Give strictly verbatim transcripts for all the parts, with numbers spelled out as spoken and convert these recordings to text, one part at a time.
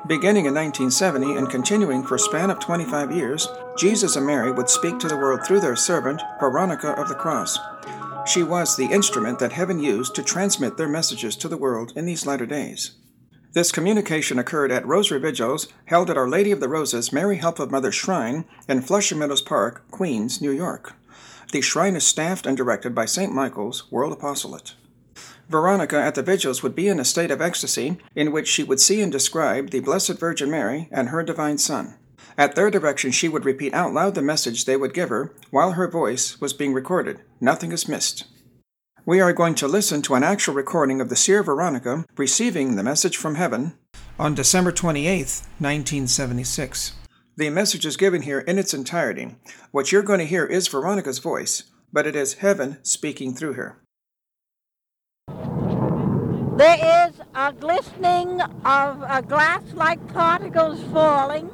Beginning in nineteen seventy and continuing for a span of twenty-five years, Jesus and Mary would speak to the world through their servant, Veronica of the Cross. She was the instrument that heaven used to transmit their messages to the world in these latter days. This communication occurred at Rosary Vigils, held at Our Lady of the Roses Mary Help of Mother Shrine in Flushing Meadows Park, Queens, New York. The shrine is staffed and directed by Saint Michael's World Apostolate. Veronica at the vigils would be in a state of ecstasy in which she would see and describe the Blessed Virgin Mary and her divine Son. At their direction, she would repeat out loud the message they would give her while her voice was being recorded. Nothing is missed. We are going to listen to an actual recording of the Seer Veronica receiving the message from heaven on December twenty-eighth, nineteen seventy-six. The message is given here in its entirety. What you're going to hear is Veronica's voice, but it is heaven speaking through her. There is a glistening of uh, glass-like particles falling.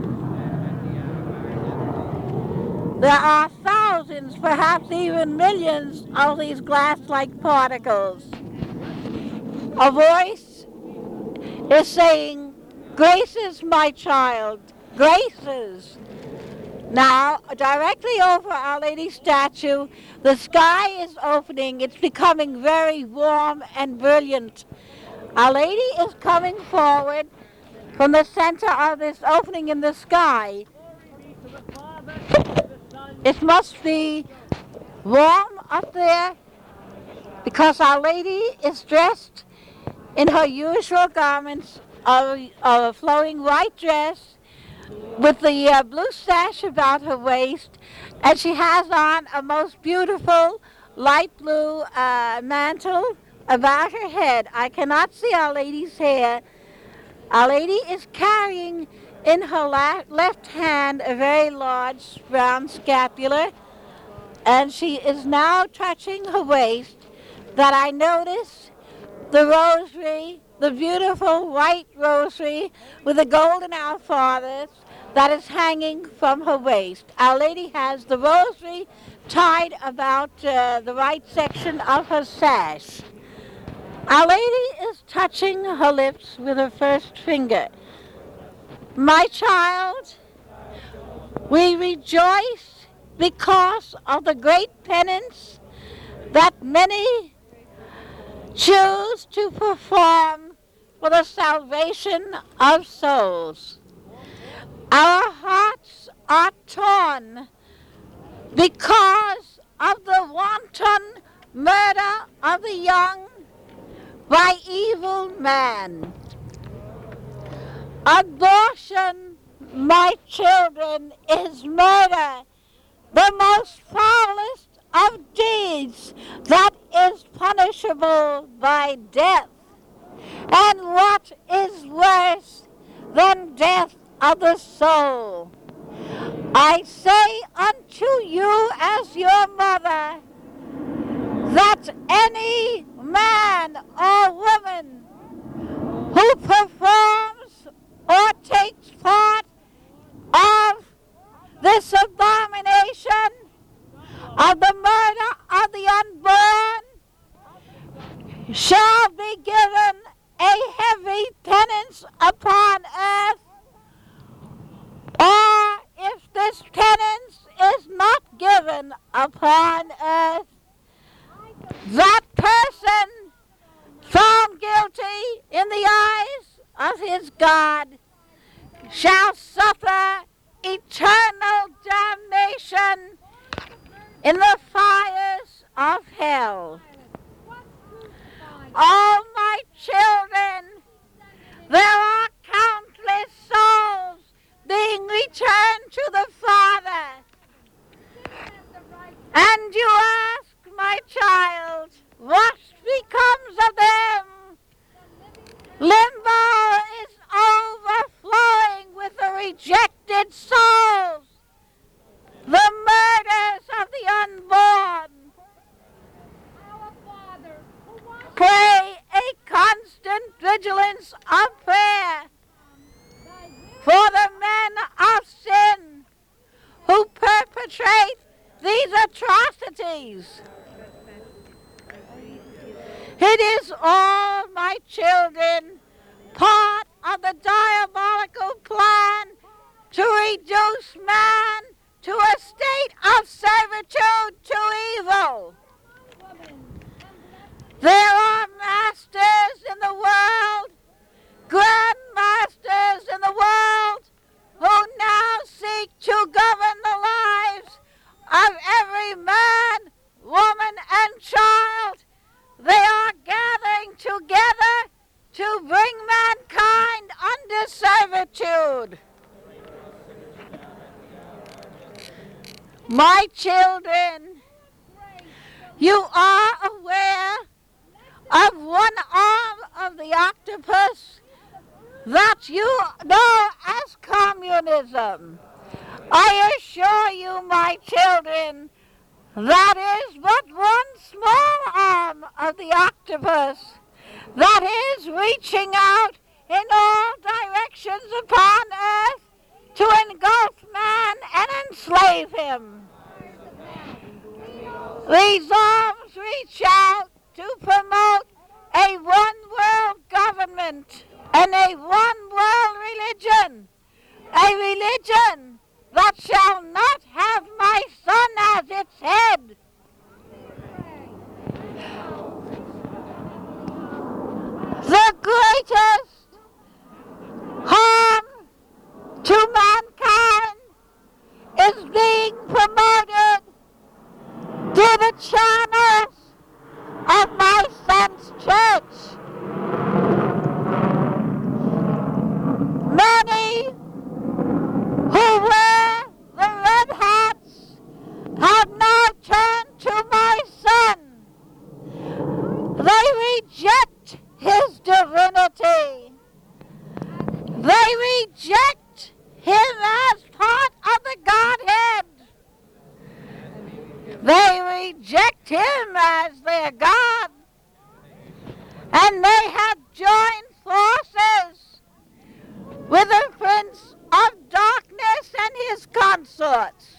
There are thousands, perhaps even millions of these glass-like particles. A voice is saying, "Graces, my child, graces." Now, directly over Our Lady's statue, the sky is opening. It's becoming very warm and brilliant. Our Lady is coming forward from the center of this opening in the sky. It must be warm up there because Our Lady is dressed in her usual garments of, of a flowing white dress with the uh, blue sash about her waist, and she has on a most beautiful light blue uh, mantle about her head. I cannot see Our Lady's hair. Our Lady is carrying in her la- left hand a very large brown scapular, and she is now touching her waist that I notice the rosary, the beautiful white rosary with the golden Our Fathers that is hanging from her waist. Our Lady has the rosary tied about uh, the right section of her sash. Our Lady is touching her lips with her first finger. My child, we rejoice because of the great penance that many choose to perform for the salvation of souls. Our hearts are torn because of the wanton murder of the young by evil man. Abortion, my children, is murder, the most foulest of deeds that is punishable by death. And what is worse than death of the soul? I say unto you as your mother, that any man or woman who performs or takes part of this abomination of the murder of the unborn shall be given a heavy penance upon earth, or if this penance is not given upon earth, that person found guilty in the eyes of his God shall suffer eternal damnation in the fires of hell. Oh, my children, there are countless souls being returned to the Father. And you ask, my child, what becomes of them? Limbo is overflowing with the rejected souls, the murders of the unborn. Pray a constant vigilance of prayer for the men of sin who perpetrate these atrocities. It is all, my children, part of the diabolical plan to reduce man to a state of servitude to evil. There are masters in the world, grandmasters in the world, who now seek to govern the lives of every man, woman, and child. They are gathering together to bring mankind under servitude. My children, you are aware of one arm of the octopus that you know as communism. I assure you, my children, that is but one small arm of the octopus that is reaching out in all directions upon earth to engulf man and enslave him. These arms reach out to promote a one-world government and a one-world religion, a religion that shall not have my son as its head. The greatest harm to mankind is being promoted to the channels of my son's church. Many who wear the red hats have now turned to my son. They reject his divinity. They reject him as part of the Godhead. They reject him as their God. And they have joined forces with the prince of darkness and his consorts.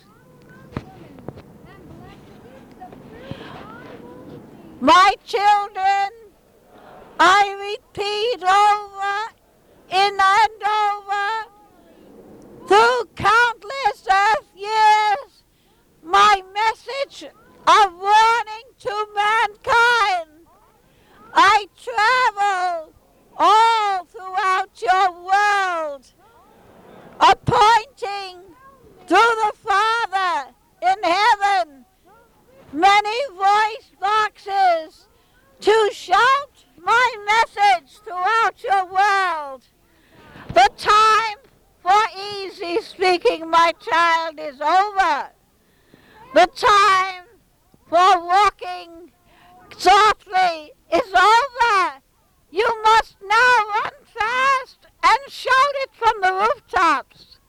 My children, I repeat over and over through countless earth years my message of warning to mankind. I travel all throughout your world, appointing through the Father in heaven many voice boxes to shout my message throughout your world. The time for easy speaking, my child, is over. The time for walking softly is over. You must now run fast and shout it from the rooftops.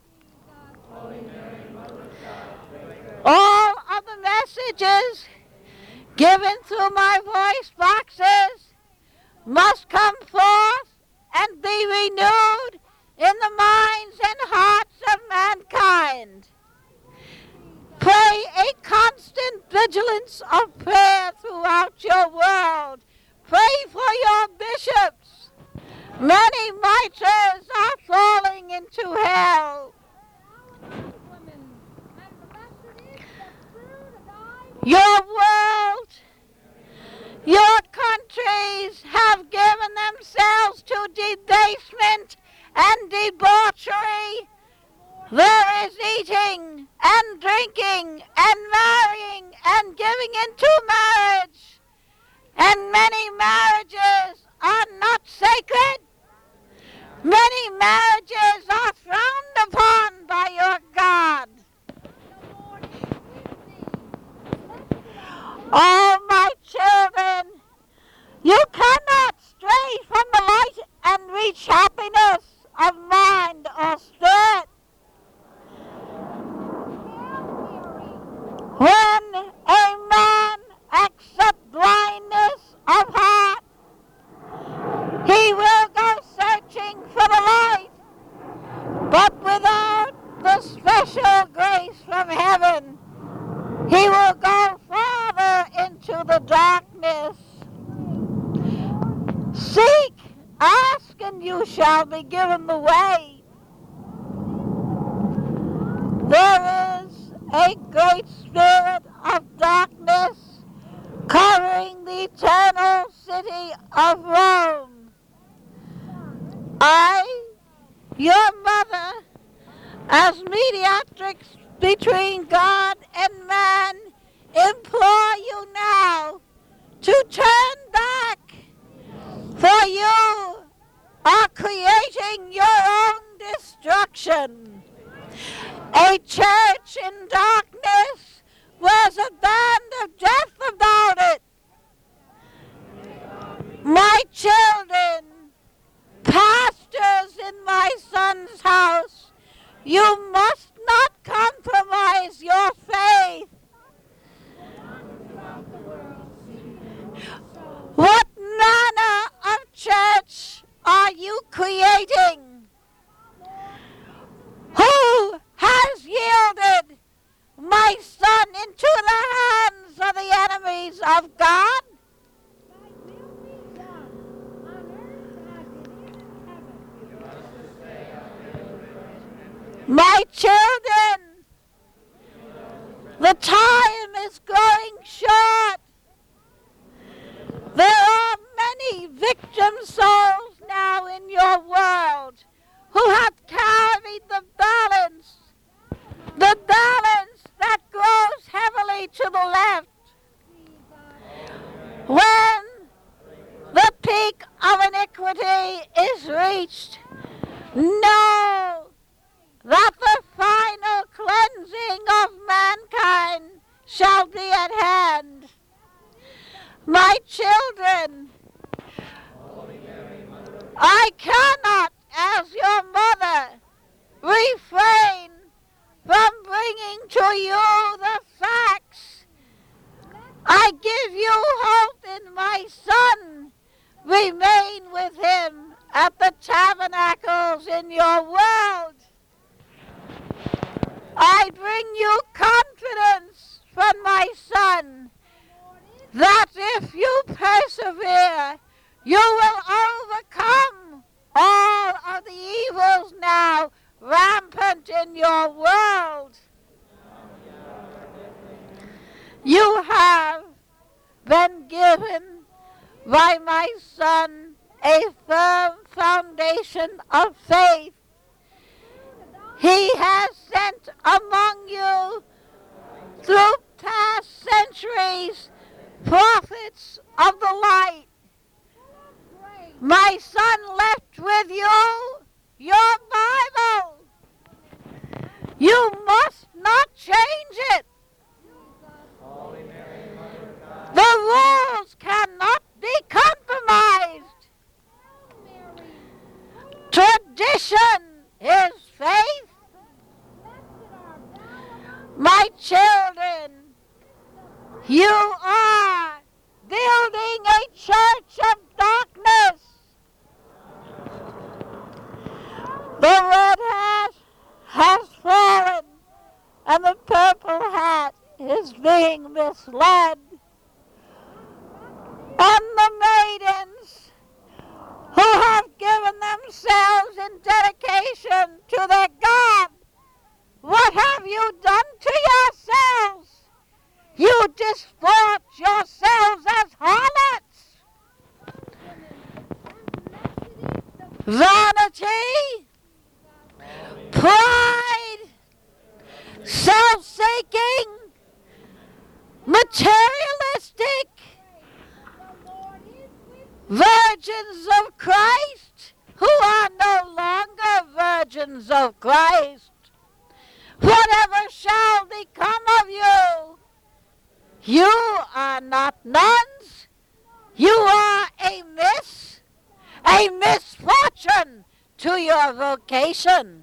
All of the messages given through my voice boxes must come forth and be renewed in the minds and hearts of mankind. Pray a constant vigilance of prayer throughout your world. Pray for your bishops. Many miters are falling into hell. Your world, your countries have given themselves to debasement and debauchery. There is eating and drinking and marrying and giving into marriage. And many marriages are not sacred. Many marriages are frowned upon by your God. Oh, my children, you cannot stray from the light and reach happiness of mind or spirit. When a man accepts blindness of heart, he will go searching for the light, but without the special grace from heaven, he will go farther into the darkness. Seek, ask, in you shall be given the way. There is a great spirit of darkness covering the eternal city of Rome. I, your mother, as mediatrix between God and man, implore you now to turn back, for you are creating your own destruction. A church in darkness wears a band of death about it. My children, pastors in my son's house, you must not compromise your faith. What manner of church are you creating? Who has yielded my son into the hands of the enemies of God? My children, the time is growing short. There are many victim souls now in your world who have carried the balance, the balance that grows heavily to the left. When the peak of iniquity is reached, know that the final cleansing of mankind shall be at hand. My children, I cannot, as your mother, refrain from bringing to you the facts. I give you hope in my son. Remain with him at the tabernacles in your world. I bring you confidence from my son, that if you persevere, you will overcome all of the evils now rampant in your world. You have been given by my son a firm foundation of faith. He has sent among you through past centuries prophets of the light. My son left with you your Bible. You must not change it. The rules cannot be compromised. Tradition is faith. My children, you are building a church of darkness. The red hat has fallen and the purple hat is being misled. And the maidens who have given themselves in dedication to their God, what have you done to yourselves? You disport yourselves as harlots. Vanity, pride, self-seeking, materialistic, virgins of Christ who are no longer virgins of Christ. Whatever shall become of you, you are not nuns. You are a miss, a misfortune to your vocation.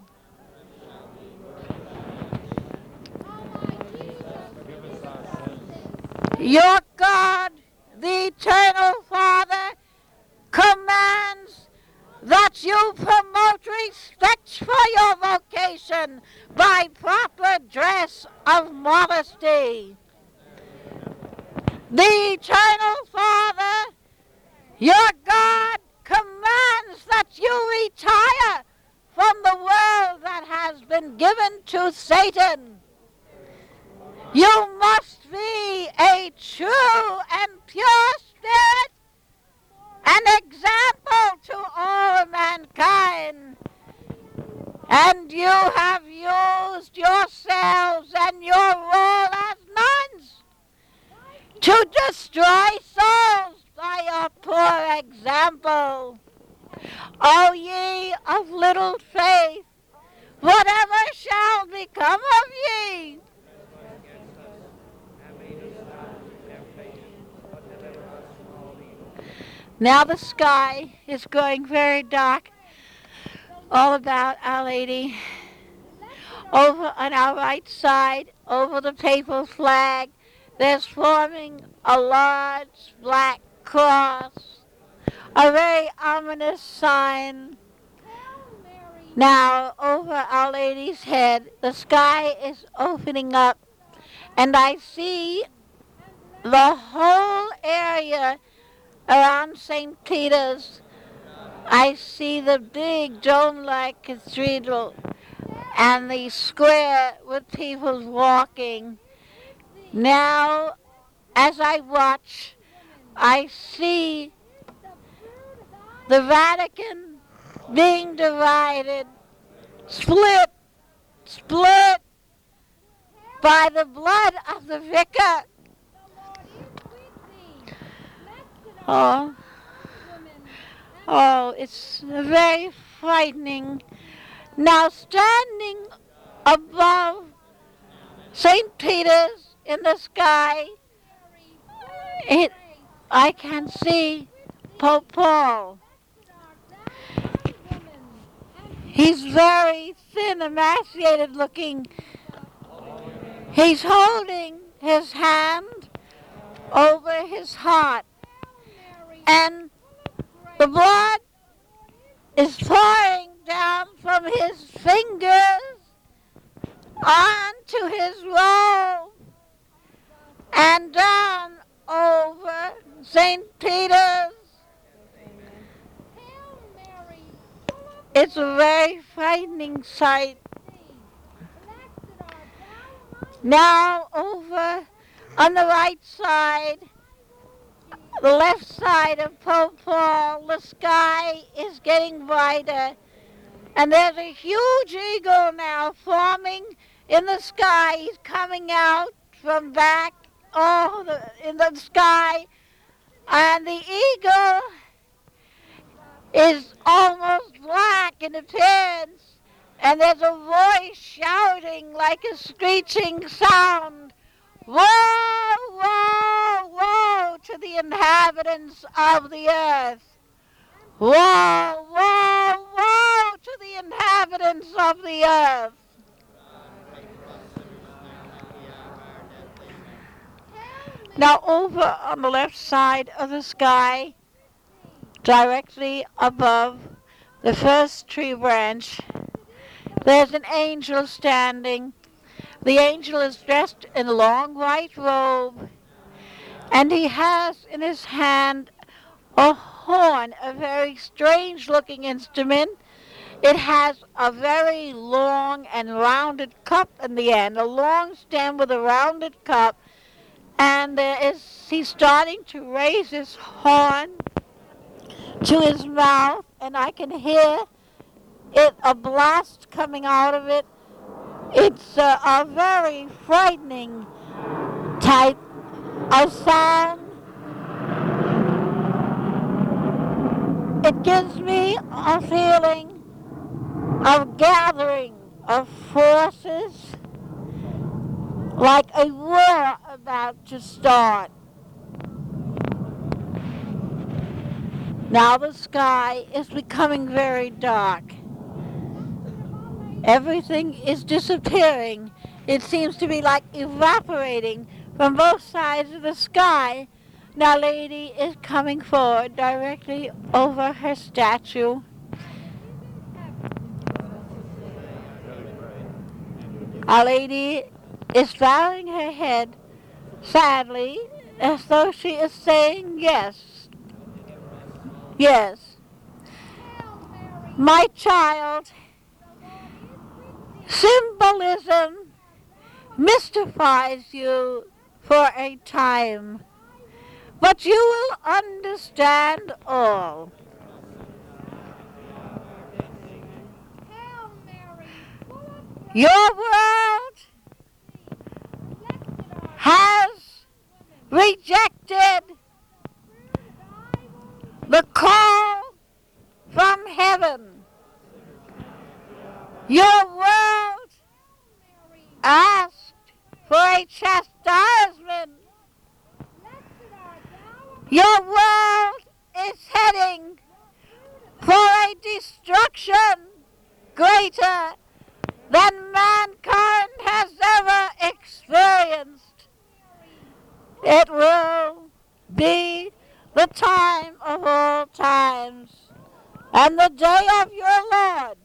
Your God, the eternal Father, commands that you promote respect for your vocation by proper dress of modesty. The eternal Father, your God, commands that you retire from the world that has been given to Satan. You must be a true and pure spirit, an example to all mankind. And you have used yourselves and your role as nuns to destroy souls by your poor example. O ye of little faith, whatever shall become of ye? Now the sky is growing very dark all about Our Lady. Over on our right side, over the papal flag, there's forming a large black cross, a very ominous sign. Now, over Our Lady's head, the sky is opening up, and I see the whole area around Saint Peter's. I see the big dome-like cathedral and the square with people walking. Now, as I watch, I see the Vatican being divided, split, split by the blood of the vicar. Oh, oh, it's very frightening. Now, standing above Saint Peter's in the sky, it, I can see Pope Paul. He's very thin, emaciated looking. He's holding his hand over his heart, and the blood is pouring down from his fingers onto his robe and down over Saint Peter's. It's a very frightening sight. Now over on the right side, the left side of Pope Paul, the sky is getting brighter, and there's a huge eagle now forming in the sky. He's coming out from back oh, the, in the sky, and the eagle is almost black in appearance, and there's a voice shouting like a screeching sound. Woe, woe, woe to the inhabitants of the earth. Woe, woe, woe to the inhabitants of the earth. Now over on the left side of the sky, directly above the first tree branch, there's an angel standing. The angel is dressed in a long white robe, and he has in his hand a horn, a very strange-looking instrument. It has a very long and rounded cup in the end, a long stem with a rounded cup, and there is, he's starting to raise his horn to his mouth, and I can hear it, a blast coming out of it. It's a, a very frightening type of sound. It gives me a feeling of gathering of forces, like a war about to start. Now the sky is becoming very dark. Everything is disappearing. It seems to be like evaporating from both sides of the sky. Now Lady is coming forward directly over her statue. Our Lady is bowing her head sadly, as though she is saying yes. Yes. My child, symbolism mystifies you for a time, but you will understand all. Your world has rejected the call from heaven. Your world asked for a chastisement. Your world is heading for a destruction greater than mankind has ever experienced. It will be the time of all times and the day of your Lord.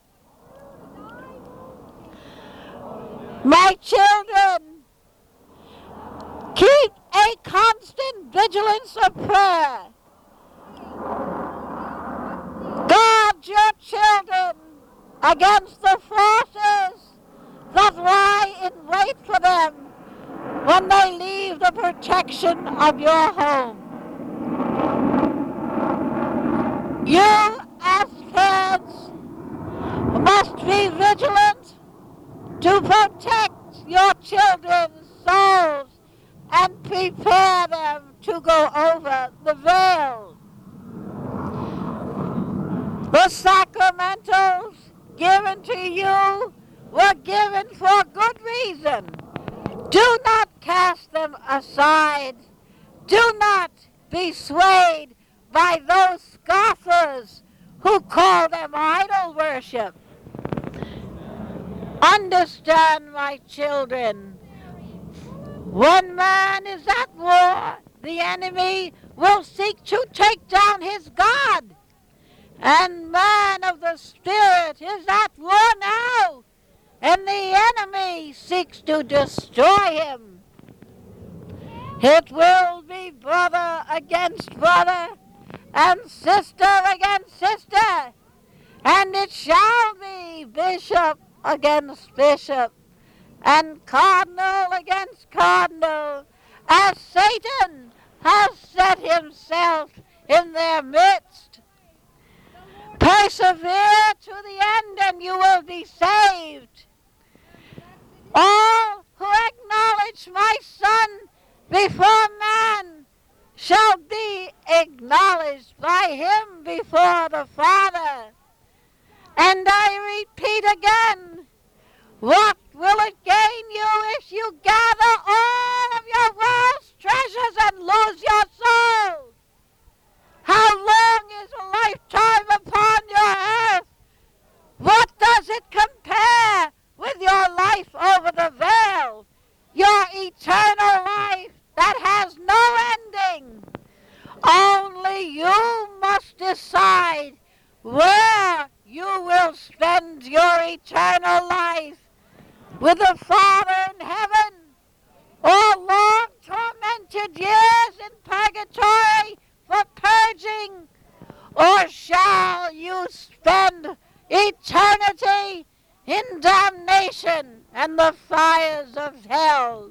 My children, keep a constant vigilance of prayer. Guard your children against the forces that lie in wait for them when they leave the protection of your home. You, as parents, must be vigilant to protect your children's souls and prepare them to go over the veil. The sacramentals given to you were given for good reason. Do not cast them aside. Do not be swayed by those scoffers who call them idol worship. Understand, my children, when man is at war, the enemy will seek to take down his God. And man of the Spirit is at war now, and the enemy seeks to destroy him. It will be brother against brother, and sister against sister, and it shall be bishop against bishop, and cardinal against cardinal, as Satan has set himself in their midst. Persevere to the end and you will be saved. All who acknowledge my Son before man shall be acknowledged by him before the Father. And I repeat again, what will it gain you if you gather all of your world's treasures and lose your soul? How long is a lifetime upon your earth? What does it compare with your life over the veil? Your eternal life that has no ending. Only you must decide where you will spend your eternal life, with the Father in heaven, or long tormented years in purgatory for purging, or shall you spend eternity in damnation and the fires of hell?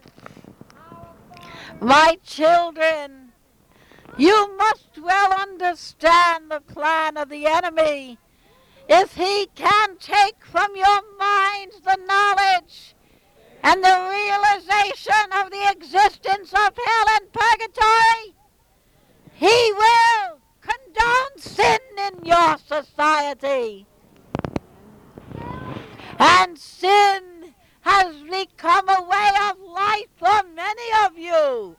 My children, you must well understand the plan of the enemy. If he can take from your minds the knowledge and the realization of the existence of hell and purgatory, he will condone sin in your society. And sin has become a way of life for many of you.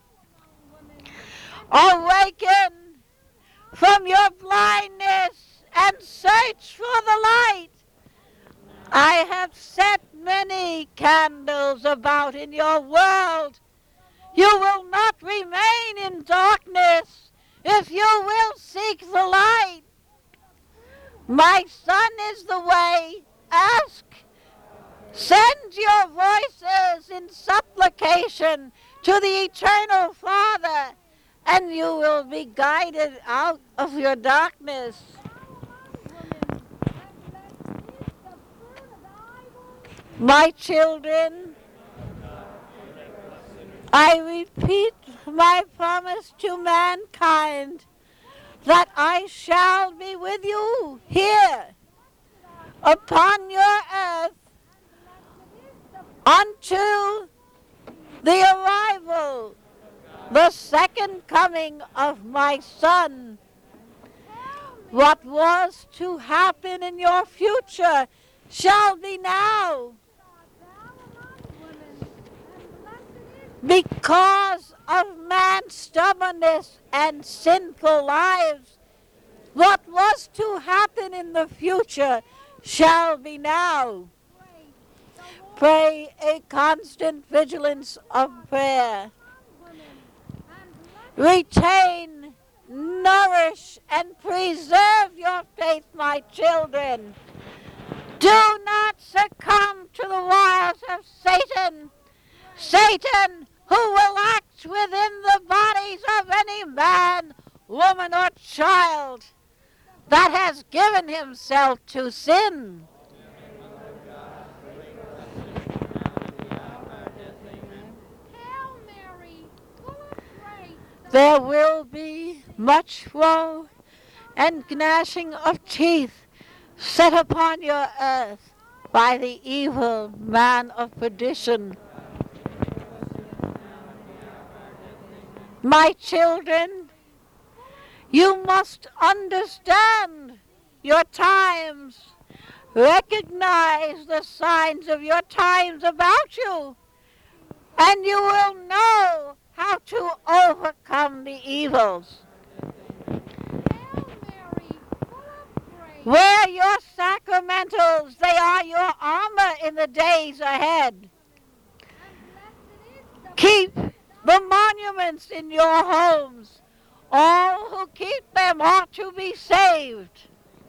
Awaken from your blindness and search for the light. I have set many candles about in your world. You will not remain in darkness if you will seek the light. My Son is the way. Ask. Send your voices in supplication to the eternal Father, and you will be guided out of your darkness. My children, I repeat my promise to mankind that I shall be with you here upon your earth until the arrival, the second coming of my Son. What was to happen in your future shall be now. Because of man's stubbornness and sinful lives, what was to happen in the future shall be now. Pray a constant vigilance of prayer. Retain, nourish, and preserve your faith, my children. Do not succumb to the wiles of Satan. Satan, who will act within the bodies of any man, woman, or child that has given himself to sin. There will be much woe and gnashing of teeth set upon your earth by the evil man of perdition. My children, you must understand your times, recognize the signs of your times about you, and you will know how to overcome the evils. Wear your sacramentals, they are your armor in the days ahead. Keep the monuments in your homes. All who keep them ought to be saved.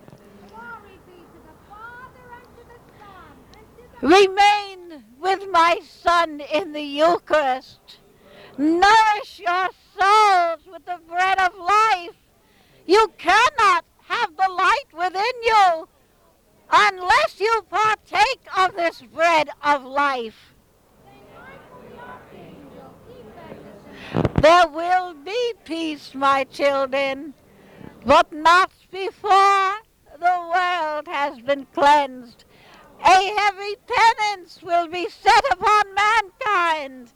Remain with my Son in the Eucharist. Nourish your souls with the bread of life. You cannot have the light within you unless you partake of this bread of life. There will be peace, my children, but not before the world has been cleansed. A heavy penance will be set upon mankind.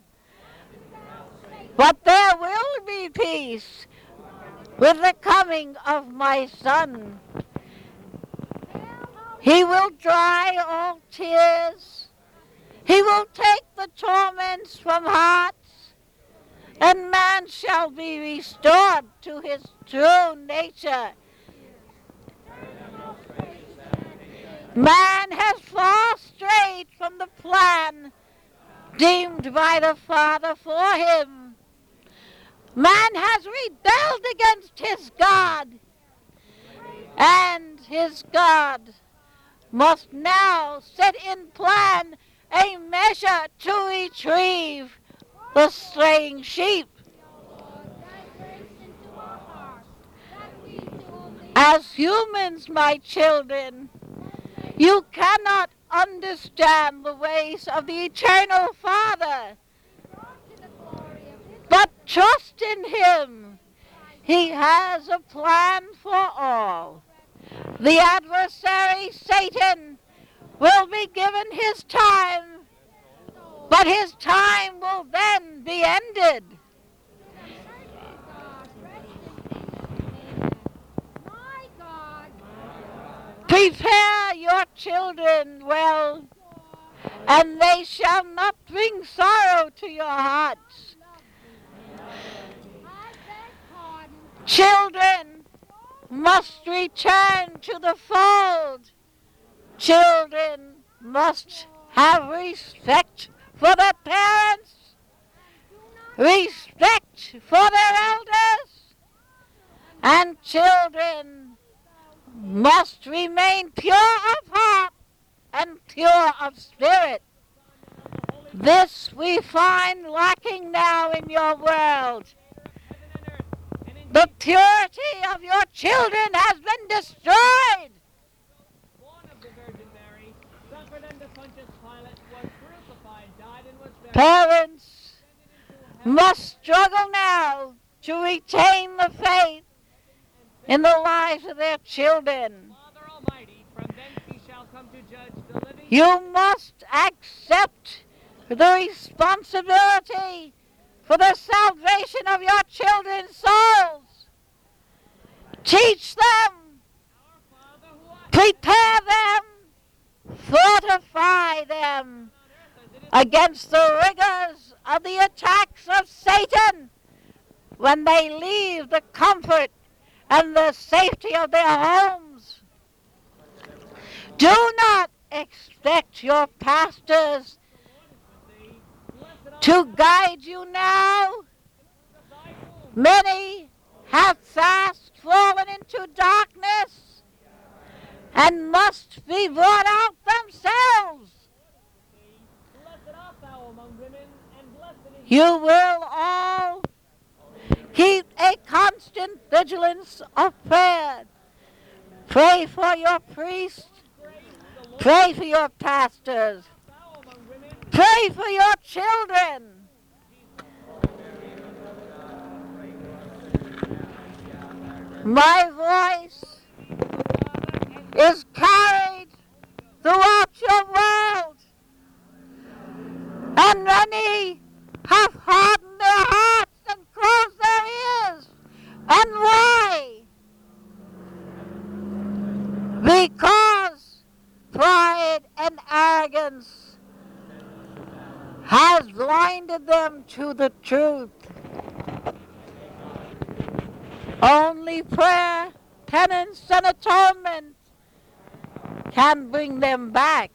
But there will be peace with the coming of my Son. He will dry all tears. He will take the torments from hearts, and man shall be restored to his true nature. Man has far strayed from the plan deemed by the Father for him. Man has rebelled against his God, and his God must now set in plan a measure to retrieve the straying sheep. As humans, my children, you cannot understand the ways of the Eternal Father, but trust in Him. He has a plan for all. The adversary, Satan, will be given his time, but his time will then be ended. Prepare your children well, and they shall not bring sorrow to your hearts. Children must return to the fold. Children must have respect for their parents, respect for their elders, and children must remain pure of heart and pure of spirit. This we find lacking now in your world. The purity of your children has been destroyed. Born of the Virgin Mary, suffered under Pontius Pilate, Parents must struggle now to retain the faith in the lives of their children. You must accept the responsibility for the salvation of your children's souls. Teach them, prepare them, fortify them against the rigors of the attacks of Satan when they leave the comfort and the safety of their homes. Do not expect your pastors to guide you now. Many have fast fallen into darkness and must be brought out themselves. You will all keep a constant vigilance of prayer. Pray for your priests. Pray for your pastors. Pray for your children. My voice is carried throughout your world, and many have hardened their hearts and closed their ears. And why? Because pride and arrogance has blinded them to the truth. Only prayer, penance, and atonement can bring them back.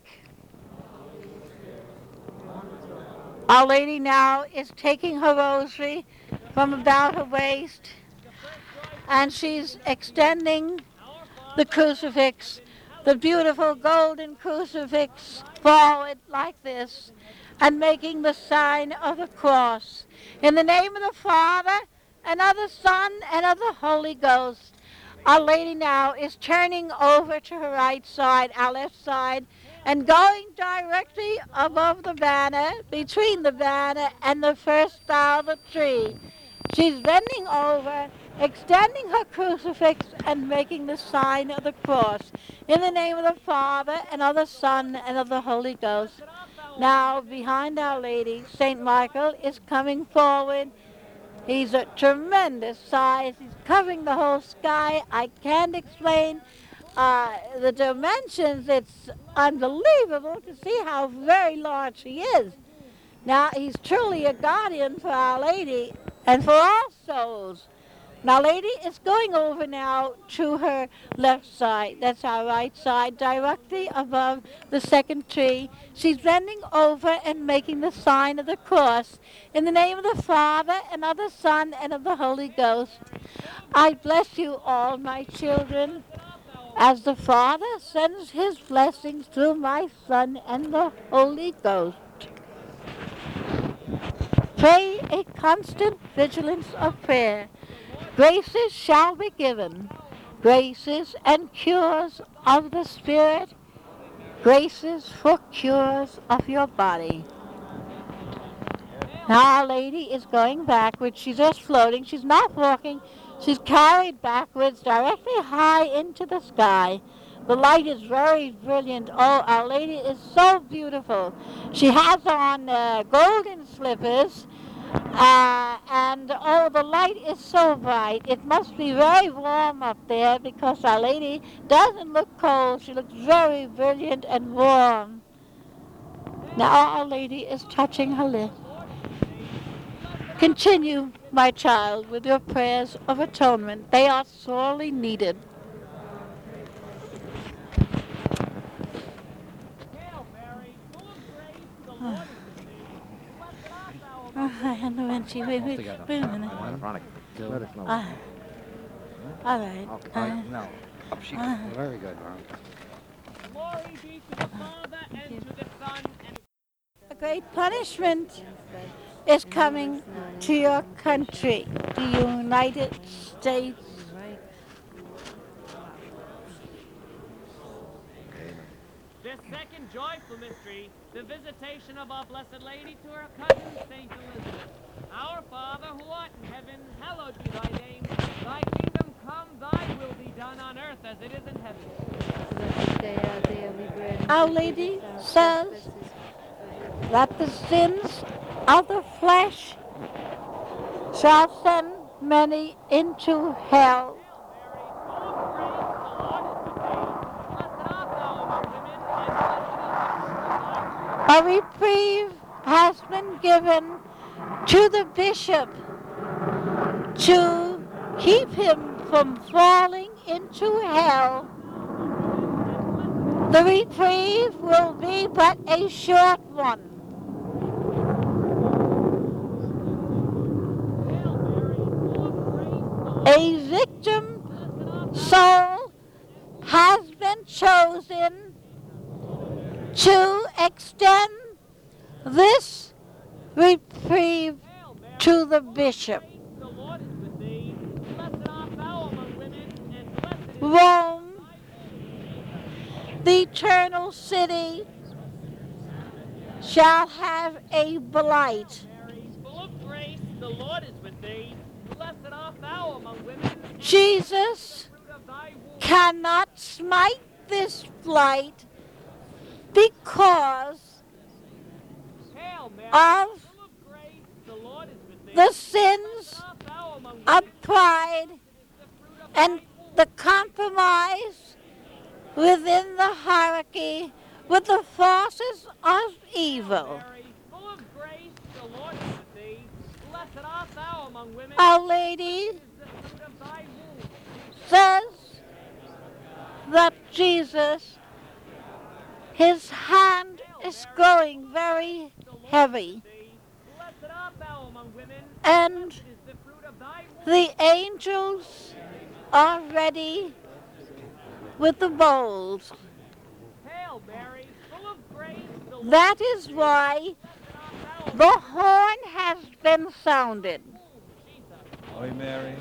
Our Lady now is taking her rosary from about her waist, and she's extending the crucifix, the beautiful golden crucifix, forward like this, and making the sign of the cross. In the name of the Father, and of the Son, and of the Holy Ghost. Our Lady now is turning over to her right side, our left side, and going directly above the banner, between the banner and the first star of the tree. She's bending over, extending her crucifix, and making the sign of the cross. In the name of the Father, and of the Son, and of the Holy Ghost. Now, behind Our Lady, Saint Michael is coming forward. He's a tremendous size. He's covering the whole sky. I can't explain uh, the dimensions. It's unbelievable to see how very large he is. Now, he's truly a guardian for Our Lady and for all souls. And Our Lady is going over now to her left side. That's our right side, directly above the second tree. She's bending over and making the sign of the cross. In the name of the Father, and of the Son, and of the Holy Ghost. I bless you all, my children, as the Father sends his blessings through my Son and the Holy Ghost. Pray a constant vigilance of prayer. Graces shall be given, graces and cures of the Spirit, graces for cures of your body. Now Our Lady is going backwards. She's just floating. She's not walking. She's carried backwards directly high into the sky. The light is very brilliant. Oh, Our Lady is so beautiful. She has on uh, golden slippers. Uh, and oh, the light is so bright. It must be very warm up there because Our Lady doesn't look cold. She looks very brilliant and warm. Now Our Lady is touching her lips. Continue, my child, with your prayers of atonement. They are sorely needed. Oh. Oh, I had no entry. Wait, wait, wait a minute. Let us know. Uh, all right. Okay. Uh, no. uh, Very good, Ron. Glory be to the Father and to the Son and a great punishment is coming to your country, the United States. This second joyful mystery, the visitation of our Blessed Lady to her cousin, Saint Elizabeth. Our Father, who art in heaven, hallowed be thy name. Thy kingdom come, thy will be done on earth as it is in heaven. Our Lady says that the sins of the flesh shall send many into hell. A reprieve has been given to the bishop to keep him from falling into hell. The reprieve will be but a short one. A victim soul has been chosen to extend this reprieve to the bishop. Rome, the eternal city, shall have a blight. Full of grace, the Lord is with thee. Blessed art thou among women. Jesus cannot smite this blight because of the sins of pride and the compromise within the hierarchy with the forces of evil. Our Lady says that Jesus, his hand is growing very heavy, and the angels are ready with the bowls. That is why the horn has been sounded. Holy Mary.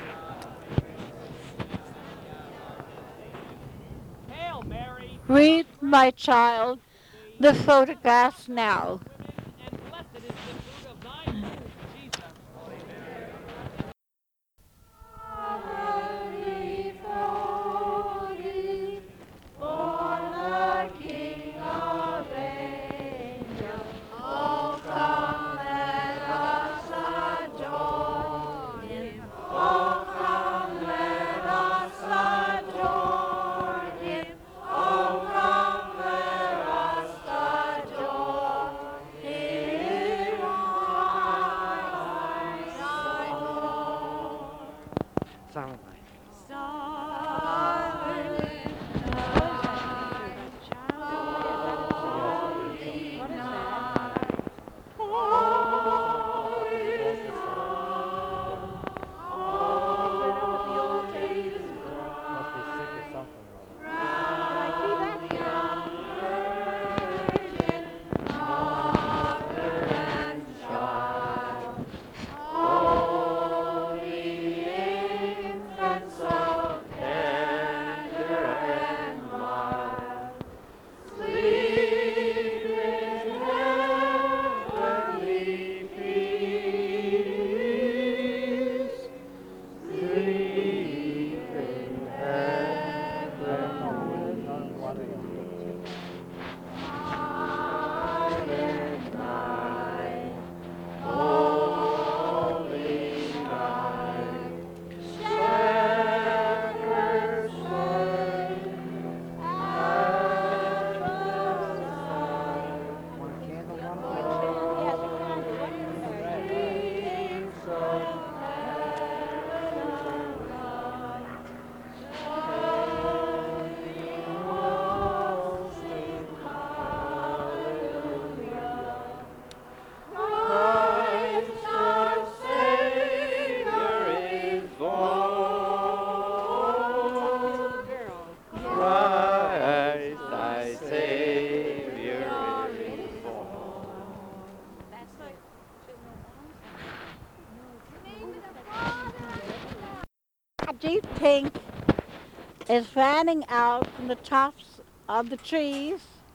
Hail Mary, Read, my child, the photographs now. and blessed is the fruit of thy womb, Jesus. Silent night. Must be sick or something. Deep pink is fanning out from the tops of the trees.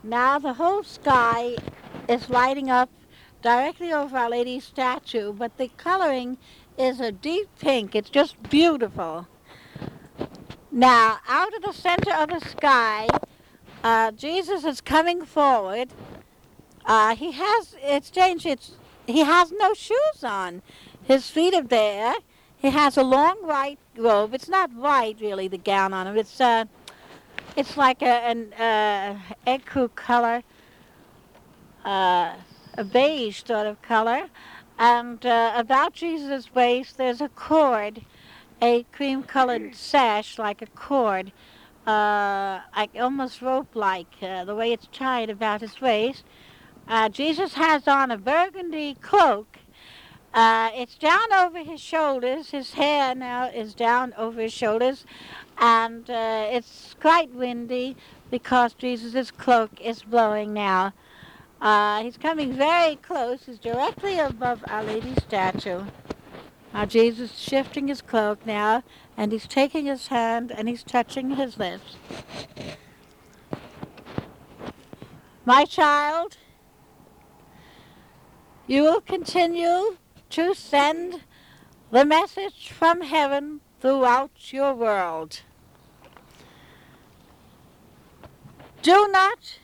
Now the whole sky is lighting up directly over Our Lady's statue, but the coloring is a deep pink. It's just beautiful. Now, out of the center of the sky, uh, Jesus is coming forward. Uh, he has, it's changed, it's, he has no shoes on. His feet are bare. He has a long white robe. It's not white, really, the gown on him. It's, uh, it's like a, an uh, ecru color, uh, a beige sort of color. And uh, about Jesus' waist, there's a cord, a cream-colored sash like a cord, uh, like almost rope-like, uh, the way it's tied about his waist. Uh, Jesus has on a burgundy cloak. Uh, it's down over his shoulders. His hair now is down over his shoulders, and uh, it's quite windy because Jesus' cloak is blowing now. Uh, he's coming very close. He's directly above Our Lady's statue. Now Jesus is shifting his cloak now, and he's taking his hand and he's touching his lips. My child, you will continue to send the message from heaven throughout your world. Do not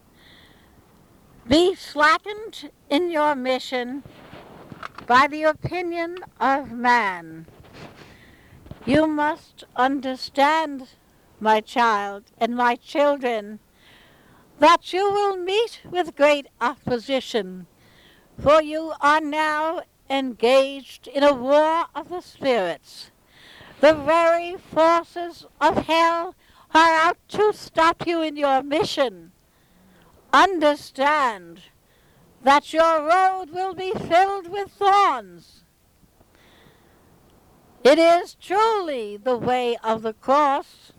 be slackened in your mission by the opinion of man. You must understand, my child and my children, that you will meet with great opposition, for you are now engaged in a war of the spirits. The very forces of hell are out to stop you in your mission. Understand that your road will be filled with thorns. It is truly the way of the cross.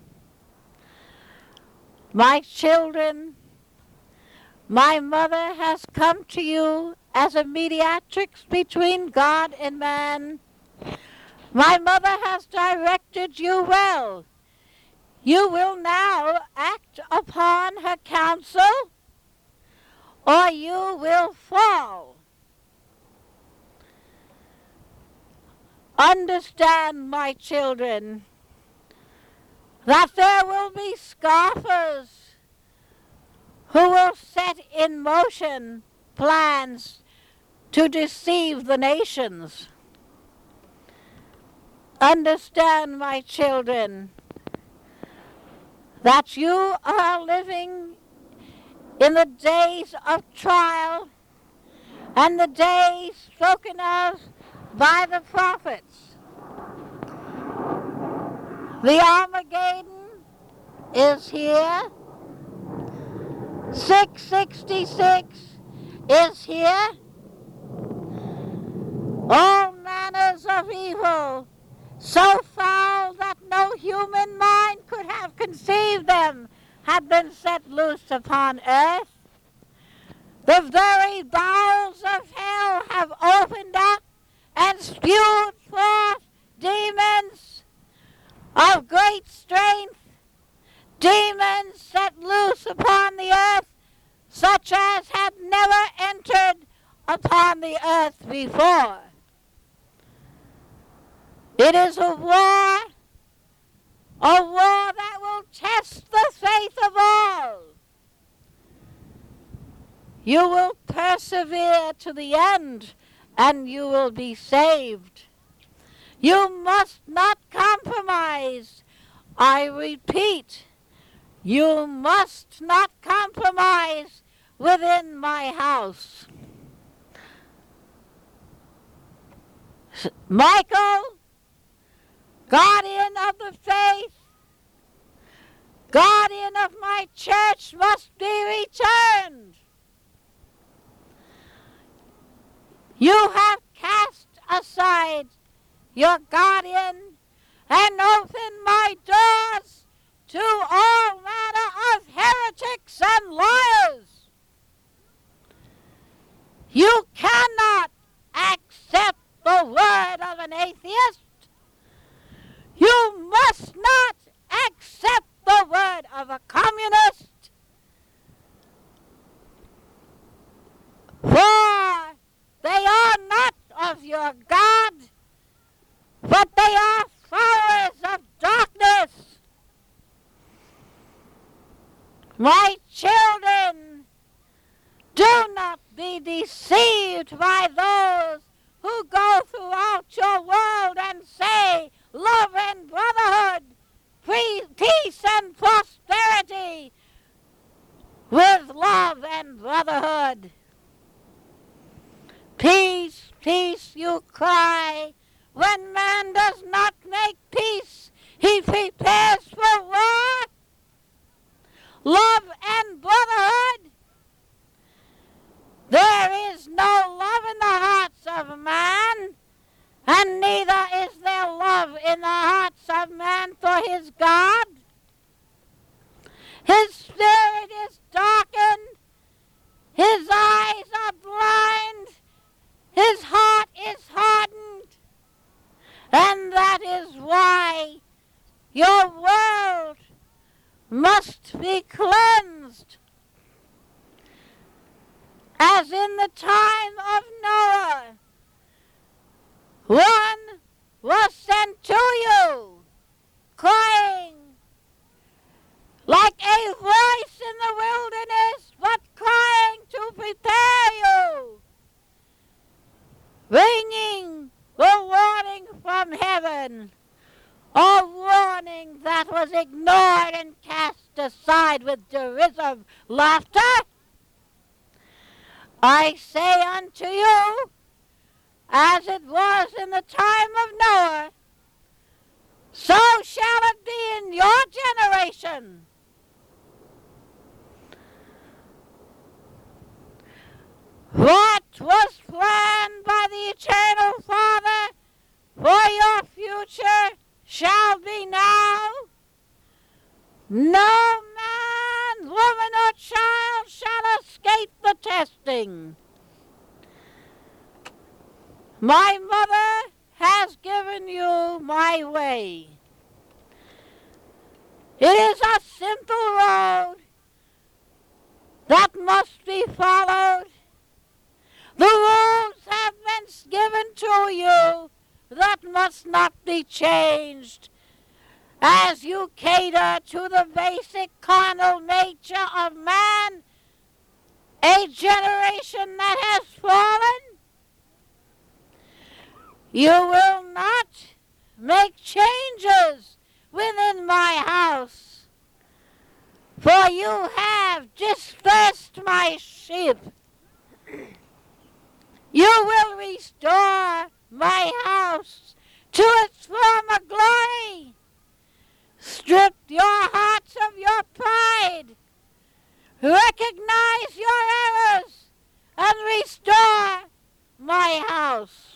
My children, my mother has come to you as a mediatrix between God and man. My mother has directed you well. You will now act upon her counsel, or you will fall. Understand, my children, that there will be scoffers who will set in motion plans to deceive the nations. Understand, my children, that you are living in the days of trial and the days spoken of by the prophets. The Armageddon is here. six sixty-six is here. All manners of evil, so foul that no human mind could have conceived them, have been set loose upon earth. The very bowels of hell have opened up and spewed forth demons of great strength, demons set loose upon the earth, such as had never entered upon the earth before. It is a war, a war that will test the faith of all. You will persevere to the end, and you will be saved. You must not compromise. I repeat, you must not compromise within my house. Michael, guardian of the faith, guardian of my church, must be returned. You have cast aside your guardian and opened my doors to all manner of heretics and liars. You cannot accept the word of an atheist. You must not accept the word of a communist. My children, do not be deceived by those who go throughout your world and say love and brotherhood, peace and prosperity with love and brotherhood. Peace, peace, you cry. When man does not make peace, he prepares for war. Love and brotherhood. There is no love in the hearts of man, and neither is there love in the hearts of man for his God. His spirit is darkened, his eyes are blind, his heart is hardened, and that is why your world must be cleansed. As in the time of Noah, one was sent to you, crying like a voice in the wilderness, but crying to prepare you, bringing the warning from heaven, a warning that was ignored and cast aside with derisive laughter. I say unto you, as it was in the time of Noah, so shall it be in your generation. What was planned by the Eternal Father for your future shall be now. No man, woman, or child shall escape the testing. My mother has given you my way. It is a simple road that must be followed. The rules have been given to you that must not be changed. As you cater to the basic carnal nature of man, a generation that has fallen, you will not make changes within my house, for you have dispersed my sheep. You will restore my house to its former glory. Strip your hearts of your pride. Recognize your errors and restore my house.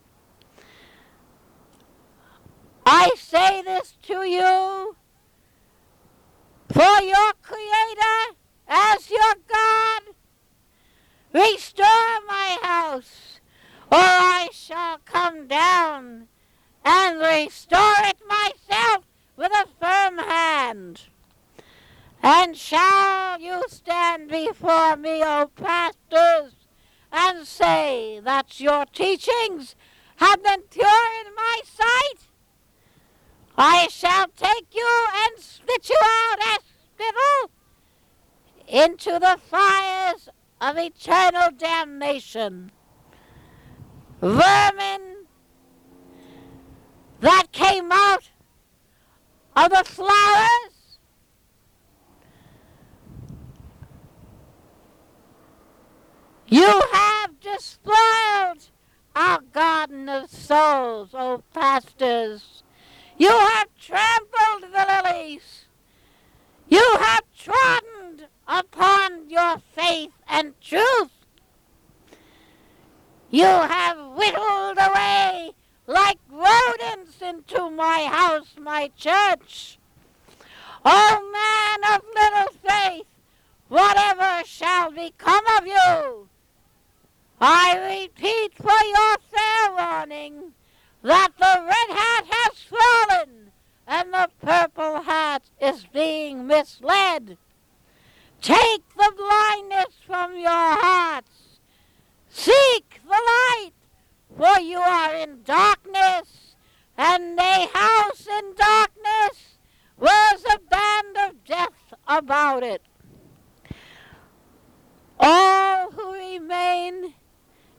I say this to you for your Creator as your God. Restore my house, or I shall come down and restore it myself with a firm hand. And shall you stand before me, O pastors, and say that your teachings have been pure in my sight? I shall take you and spit you out as spittle into the fires of eternal damnation. Vermin that came out of the flowers, you have despoiled our garden of souls, O pastors. You have trampled the lilies. You have trodden upon your faith and truth. You have whittled away like rodents into my house, my church. O man of little faith, whatever shall become of you? I repeat for your fair warning that the red hat has fallen and the purple hat is being misled. Take the blindness from your hearts. Seek the light, for you are in darkness, and a house in darkness wears a band of death about it.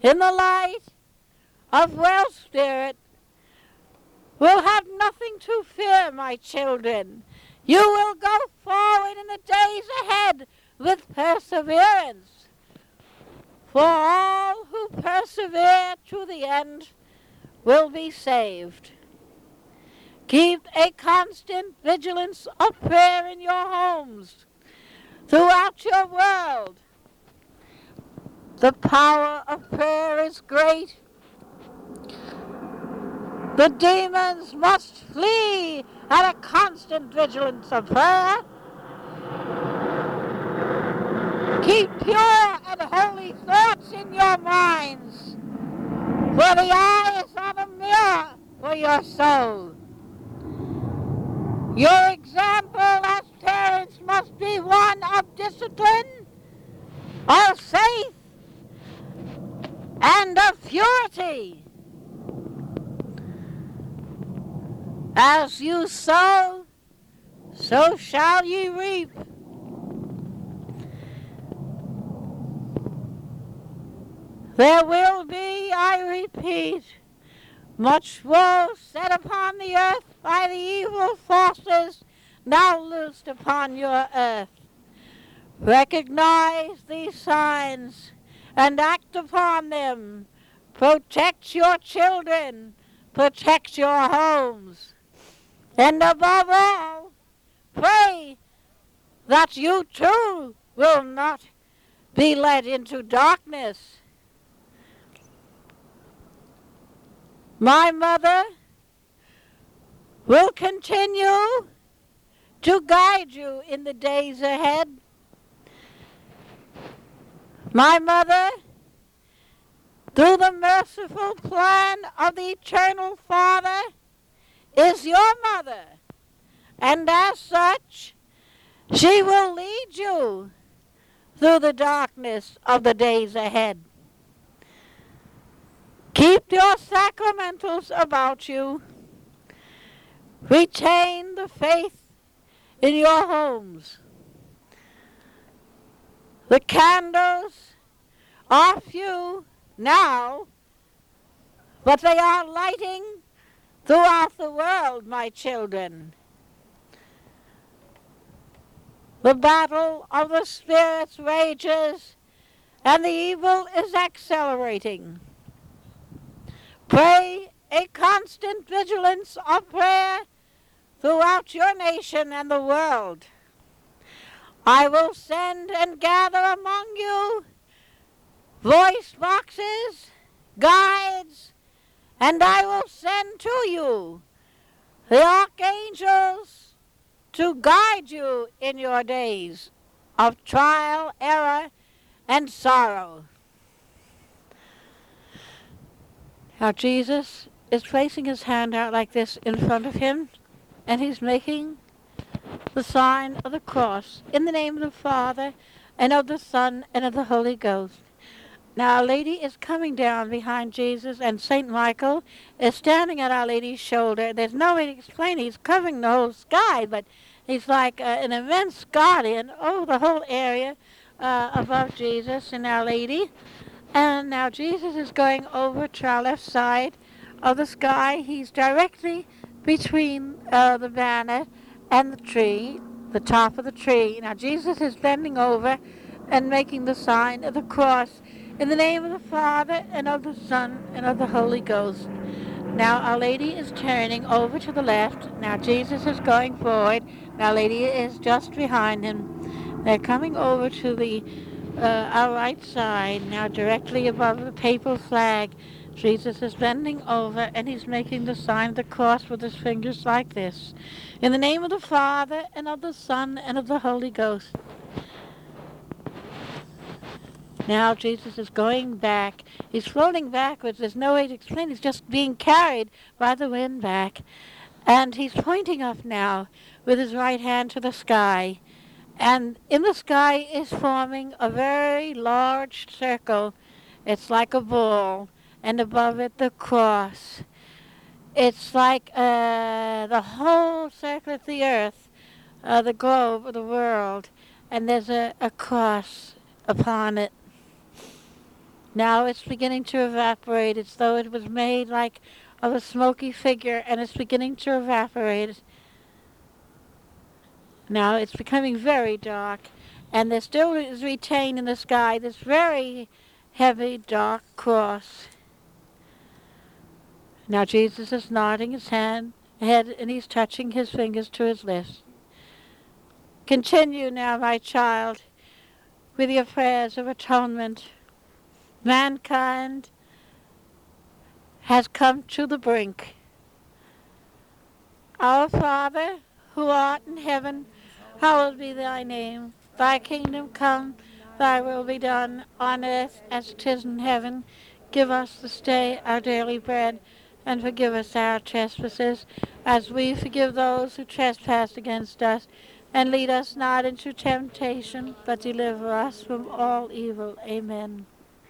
in the light of well spirit, will have nothing to fear, my children. You will go forward in the days ahead with perseverance. For all who persevere to the end will be saved. Keep a constant vigilance of prayer in your homes, throughout your world. The power of prayer is great. The demons must flee at a constant vigilance of prayer. Keep pure and holy thoughts in your minds, for the eyes are the mirror for your soul. Your example as parents must be one of discipline, of faith, and of purity. As you sow, so shall ye reap. There will be, I repeat, much woe set upon the earth by the evil forces now loosed upon your earth. Recognize these signs and act upon them. Protect your children. Protect your homes. And above all, pray that you too will not be led into darkness. My mother will continue to guide you in the days ahead. My mother, through the merciful plan of the Eternal Father, is your mother, and as such, she will lead you through the darkness of the days ahead. Keep your sacramentals about you. Retain the faith in your homes. The candles are few now, but they are lighting throughout the world, my children. The battle of the spirits rages, and the evil is accelerating. Pray a constant vigilance of prayer throughout your nation and the world. I will send and gather among you voice boxes, guides, and I will send to you the archangels to guide you in your days of trial, error, and sorrow. Now Jesus is placing his hand out like this in front of him, and he's making the sign of the cross in the name of the Father, and of the Son, and of the Holy Ghost. Now Our Lady is coming down behind Jesus, and Saint Michael is standing at Our Lady's shoulder. There's no way to explain. He's covering the whole sky, but he's like uh, an immense guardian over the whole area uh, above Jesus and Our Lady. And now Jesus is going over to our left side of the sky. He's directly between uh, the banner and the tree, the top of the tree. Now Jesus is bending over and making the sign of the cross in the name of the Father, and of the Son, and of the Holy Ghost. Now Our Lady is turning over to the left. Now Jesus is going forward. Our Lady is just behind him. They're coming over to the uh, our right side, now directly above the papal flag. Jesus is bending over, and he's making the sign of the cross with his fingers like this. In the name of the Father, and of the Son, and of the Holy Ghost. Now Jesus is going back. He's floating backwards. There's no way to explain. He's just being carried by the wind back. And he's pointing up now with his right hand to the sky. And in the sky is forming a very large circle. It's like a ball. And above it, the cross. It's like uh, the whole circle of the earth, uh, the globe of the world. And there's a, a cross upon it. Now it's beginning to evaporate. It's though it was made like of a smoky figure, and it's beginning to evaporate. Now it's becoming very dark, and there still is retained in the sky this very heavy, dark cross. Now Jesus is nodding his hand, head, and he's touching his fingers to his lips. Continue now, my child, with your prayers of atonement. Mankind has come to the brink. Our Father, who art in heaven, hallowed be thy name. Thy kingdom come, thy will be done, on earth as it is in heaven. Give us this day our daily bread, and forgive us our trespasses, as we forgive those who trespass against us. And lead us not into temptation, but deliver us from all evil. Amen.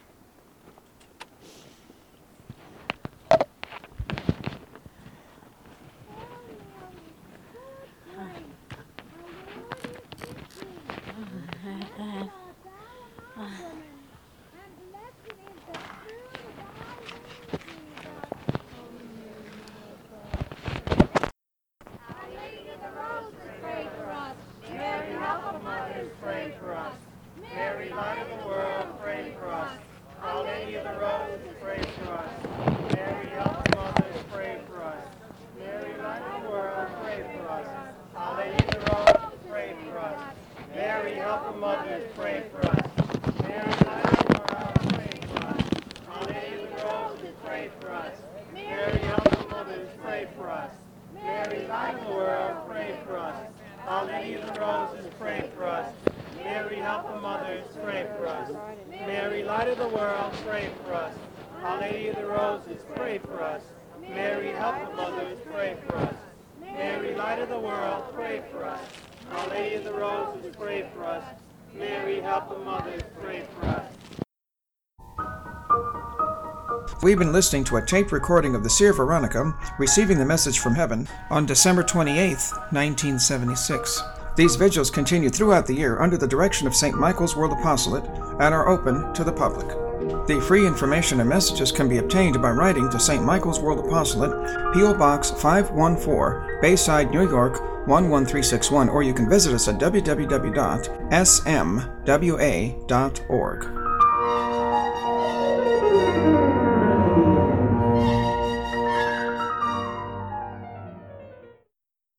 We've been listening to a tape recording of the Seer Veronica receiving the message from heaven on December twenty-eighth, nineteen seventy-six. These vigils continue throughout the year under the direction of Saint Michael's World Apostolate and are open to the public. The free information and messages can be obtained by writing to Saint Michael's World Apostolate, P O Box five one four, Bayside, New York one one three six one, or you can visit us at w w w dot s m w a dot org.